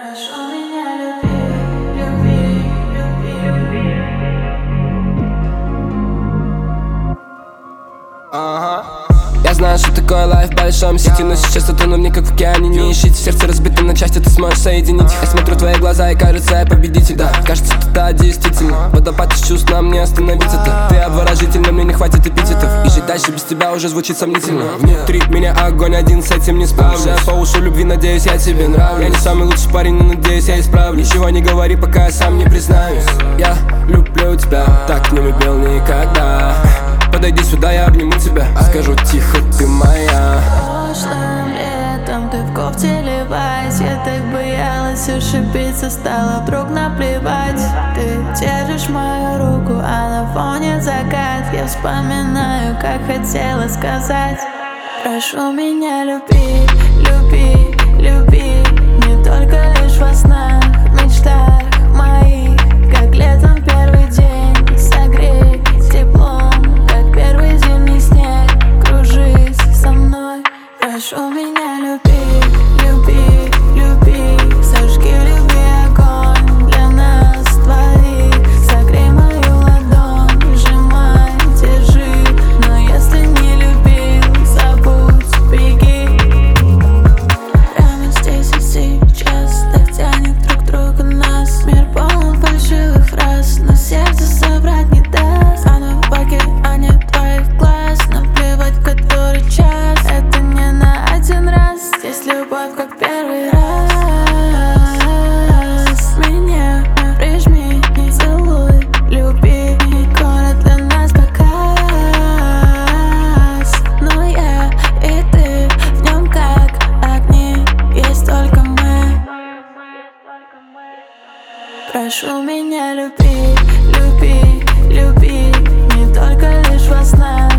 Прошу меня, люби, люби, люби, люби. Я знаю, что такое лайф в большом сети, но сейчас я тону в ней как в океане. Не ищите, сердце разбито на части, ты сможешь соединить. Я смотрю в твои глаза и кажется, я победитель, да. Кажется, ты да, действительно. Водопад из чувств, нам не остановиться-то. Ты обворожительна, мне не хватит эпитетов. И жить дальше без тебя уже звучит сомнительно. Внутри меня огонь, один с этим не справлюсь. Я по уши любви, надеюсь, я тебе нравлюсь. Я не самый лучший парень, но надеюсь, я исправлюсь. Ничего не говори, пока я сам не признаюсь. Я люблю тебя, так не любил никогда. Подойди сюда, я обниму тебя. Скажу тихо, ты моя. Прошлым летом ты в кофте Левайс. Я так боялась ошибиться, стало вдруг наплевать. Ты держишь мою руку, а на фоне закат. Я вспоминаю, как хотела сказать: прошу меня, люби, люби, люби. Не только лишь во снах, мечтах моих. Как летом первый день, согрей теплом. Как первый зимний снег, кружись со мной. Прошу меня, люби, люби, люби. Зажги в любви огонь для нас двоих. Согрей мою ладонь, сжимай, держи. Но если не любил, забудь, беги. Прямо здесь и сейчас так тянет друг друга нас. Мир полон фальшивых фраз, но сердце соврать не даст. Оно в океане твоих глаз, наплевать, который час. Это не на один раз, здесь любовь как первый раз. Меня прижми, не целуй, люби. Город для нас показ, но я и ты в нем как огни. Есть только мы. Прошу меня, люби, люби, люби. Не только лишь во снах,